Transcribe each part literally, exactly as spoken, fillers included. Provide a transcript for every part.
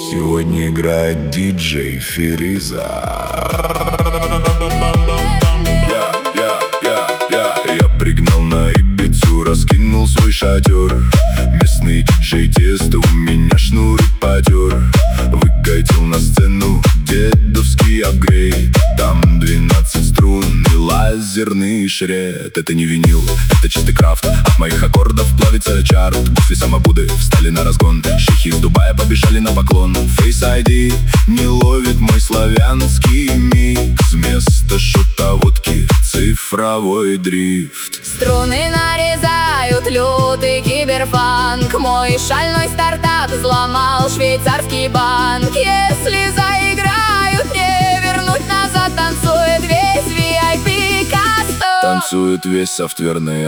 Сегодня играет диджей Фириза. Я, я, я, я, я пригнал на Ибицу, раскинул свой шатер. Местный диджей Тесто у меня шнуры потер. Выкатил на сцену дедовский апгрейд. Там двенадцать струн и лазерный шред. Это не винил, это чистый крафт. От моих аккордов плавится чарт. Гусли самобуды встали на разгон. Шейхи из Дубая побежали на поклон. Face ай ди не ловит мой славянский микс. Вместо шута водки цифровой дрифт. Струны нарезают лютый киберфанк. Мой шальной стартап взломал швейцарский банк. Если заиграют, не вернуть назад. Танцует весь ви ай пи кастом. Танцует весь софтверный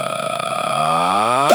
а.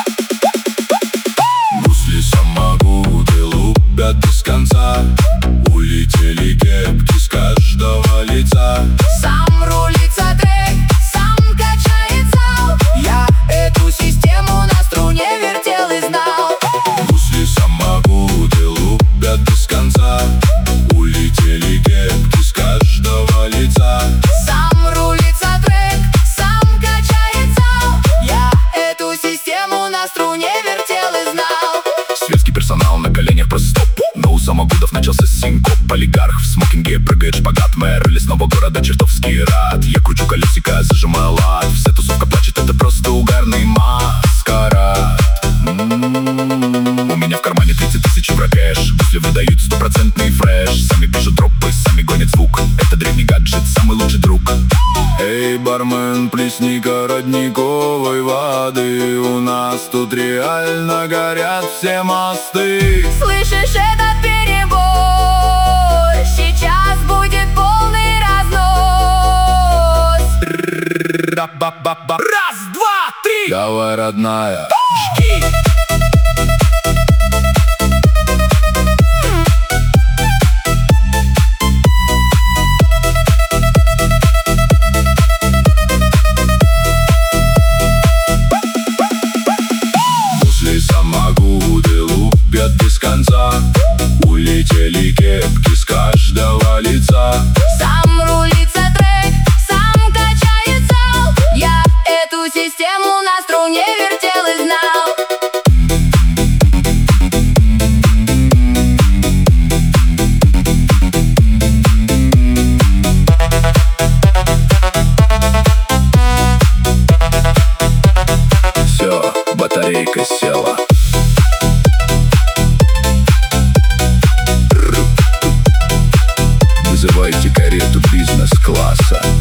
Гусли самогуды лупят без конца. Улетели кепки с каждого лица. Сам рулится трек, сам качает зал. Я эту систему на струне вертел и знал. Гусли самогуды лупят без конца. Улетели кепки с каждого лица. Сам рулится трек, сам качает зал. Я эту систему на струне вертел и знал. Светский персонал на коленях просто стоп. Но у самогудов начался синкоп. Олигарх в смокинге прыгает шпагат. Мэр лесного города чертовски рад. Я кручу колесико, зажимаю лад. Вся тусовка плачет, это просто угарный маскарад. М-м-м. У меня в кармане тридцать тысяч еврокэш. Гусли выдают стопроцентный фреш. Сами пишут дропы, сами гонят звук. Это древний гаджет, самый лучший друг. Эй, бармен, плесни-ка родниковой воды. У нас тут реально горят все мосты. Слышишь этот перебой? Сейчас будет полный разнос. Раз, два, три. Давай, родная. Жги! Самогуды лупят без конца. Улетели кепки с каждого лица. Сам рулится трек, сам качает зал. Я эту систему на струне вертел и знал. Все, батарейка села. Вызывайте карету бизнес-класса.